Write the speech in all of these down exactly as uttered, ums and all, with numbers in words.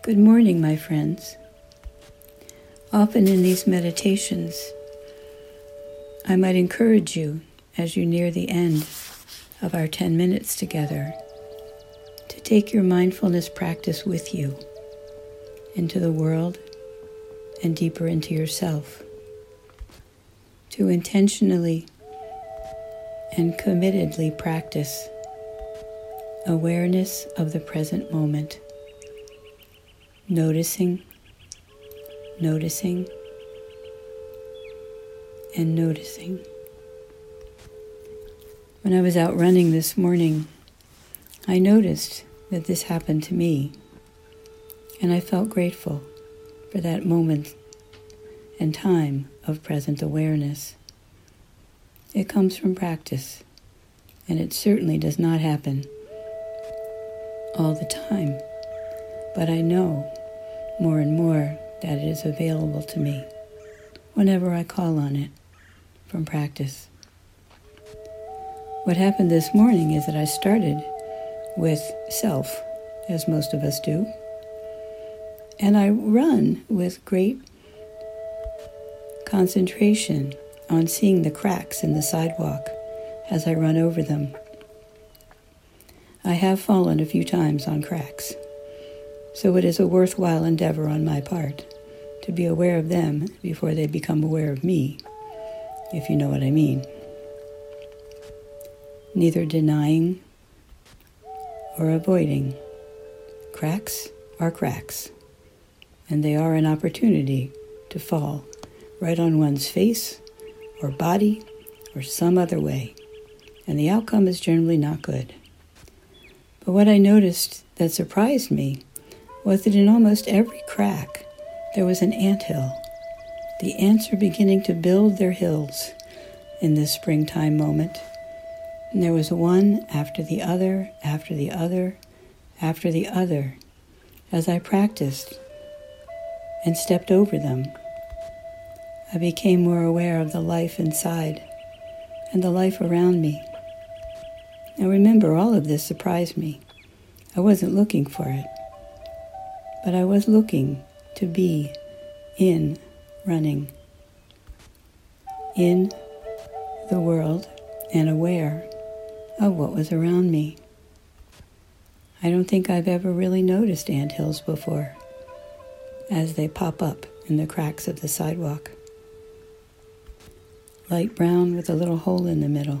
Good morning, my friends. Often in these meditations, I might encourage you as you near the end of our ten minutes together to take your mindfulness practice with you into the world and deeper into yourself, to intentionally and committedly practice awareness of the present moment. Noticing, noticing, and noticing. When I was out running this morning, I noticed that this happened to me, and I felt grateful for that moment and time of present awareness. It comes from practice, and it certainly does not happen all the time, but I know more and more that it is available to me whenever I call on it from practice. What happened this morning is that I started with self, as most of us do, and I run with great concentration on seeing the cracks in the sidewalk as I run over them. I have fallen a few times on cracks, so it is a worthwhile endeavor on my part to be aware of them before they become aware of me, if you know what I mean. Neither denying or avoiding. Cracks are cracks, and they are an opportunity to fall right on one's face or body or some other way, and the outcome is generally not good. But what I noticed that surprised me was that in almost every crack there was an anthill. The ants are beginning to build their hills in this springtime moment. And there was one after the other, after the other, after the other, as I practiced and stepped over them. I became more aware of the life inside and the life around me. Now remember, all of this surprised me. I wasn't looking for it, but I was looking to be in running, in the world and aware of what was around me. I don't think I've ever really noticed anthills before as they pop up in the cracks of the sidewalk. Light brown with a little hole in the middle.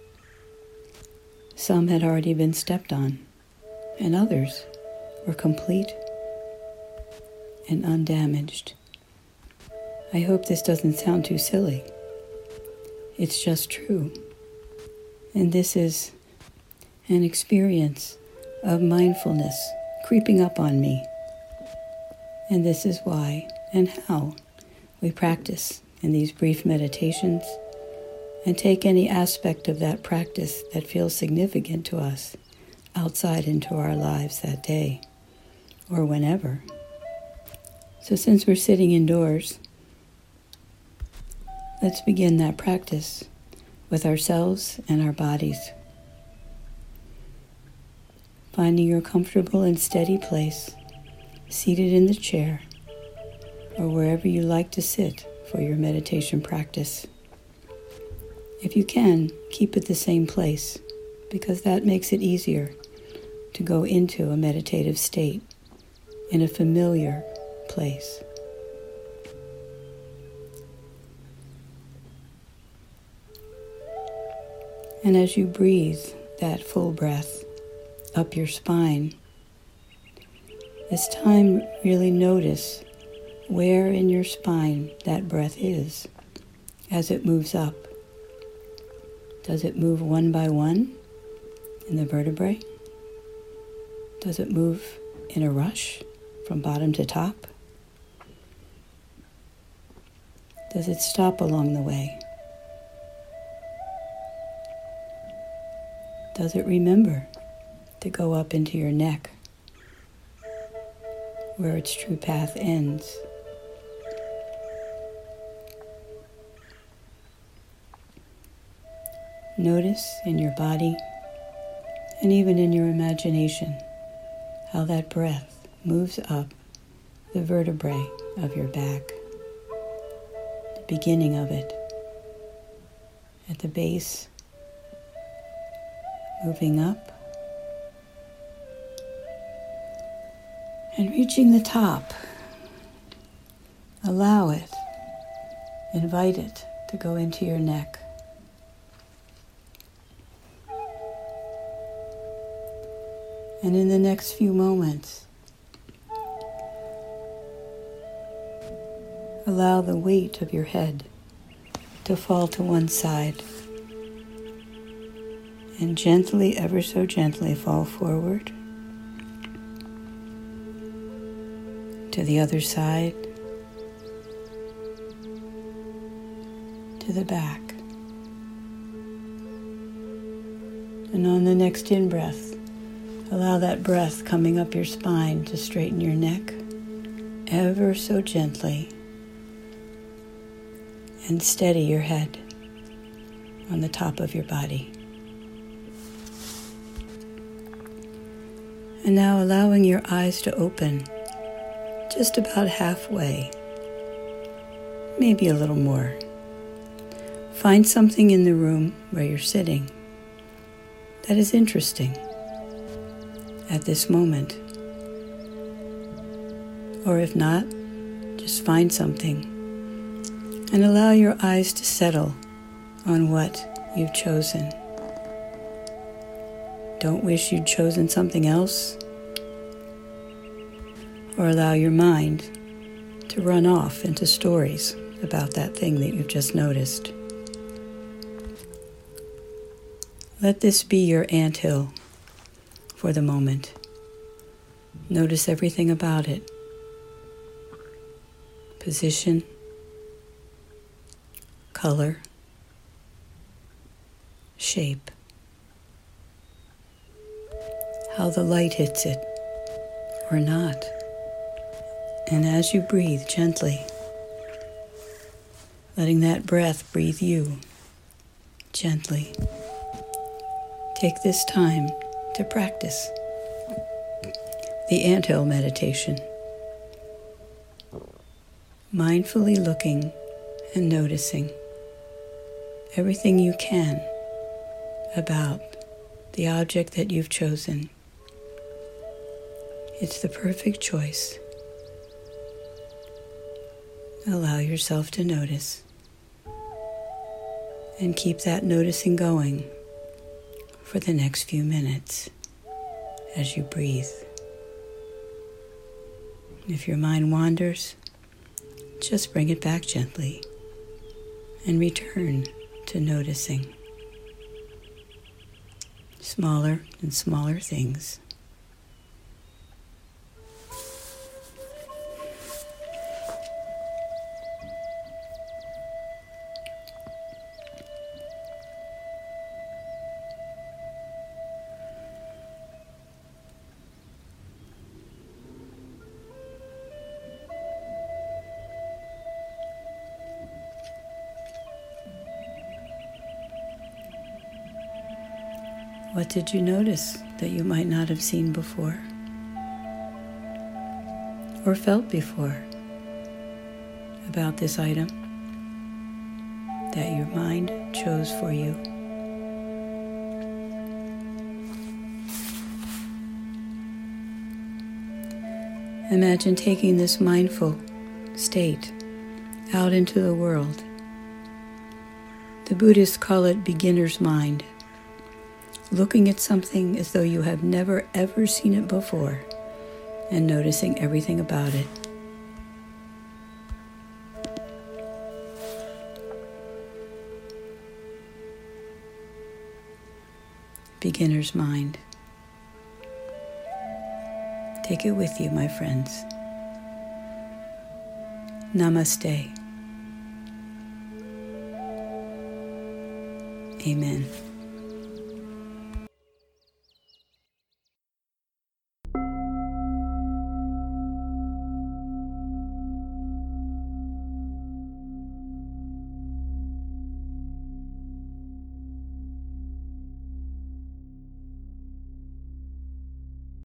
Some had already been stepped on, and others were complete and undamaged. I hope this doesn't sound too silly. It's just true. And this is an experience of mindfulness creeping up on me. And this is why and how we practice in these brief meditations and take any aspect of that practice that feels significant to us outside into our lives that day or whenever. So since we're sitting indoors, let's begin that practice with ourselves and our bodies. Finding your comfortable and steady place, seated in the chair, or wherever you like to sit for your meditation practice. If you can, keep it the same place, because that makes it easier to go into a meditative state in a familiar place. And as you breathe that full breath up your spine, this time really notice where in your spine that breath is as it moves up. Does it move one by one in the vertebrae? Does it move in a rush from bottom to top? Does it stop along the way? Does it remember to go up into your neck, where its true path ends? Notice in your body and even in your imagination how that breath moves up the vertebrae of your back, the beginning of it, at the base, moving up, and reaching the top. Allow it, invite it to go into your neck. And in the next few moments, allow the weight of your head to fall to one side and gently, ever so gently, fall forward to the other side, to the back. And on the next in-breath, allow that breath coming up your spine to straighten your neck ever so gently and steady your head on the top of your body. And now allowing your eyes to open just about halfway, maybe a little more. Find something in the room where you're sitting that is interesting at this moment. Or if not, just find something and allow your eyes to settle on what you've chosen. Don't wish you'd chosen something else, or allow your mind to run off into stories about that thing that you've just noticed. Let this be your anthill for the moment. Notice everything about it. Position, color, shape, how the light hits it or not. And as you breathe gently, letting that breath breathe you gently, take this time to practice the anthill meditation, mindfully looking and noticing everything you can about the object that you've chosen. It's the perfect choice. Allow yourself to notice and keep that noticing going for the next few minutes as you breathe. If your mind wanders, just bring it back gently and return to noticing smaller and smaller things. What did you notice that you might not have seen before or felt before about this item that your mind chose for you? Imagine taking this mindful state out into the world. The Buddhists call it beginner's mind. Looking at something as though you have never ever seen it before and noticing everything about it. Beginner's mind. Take it with you, my friends. Namaste. Amen.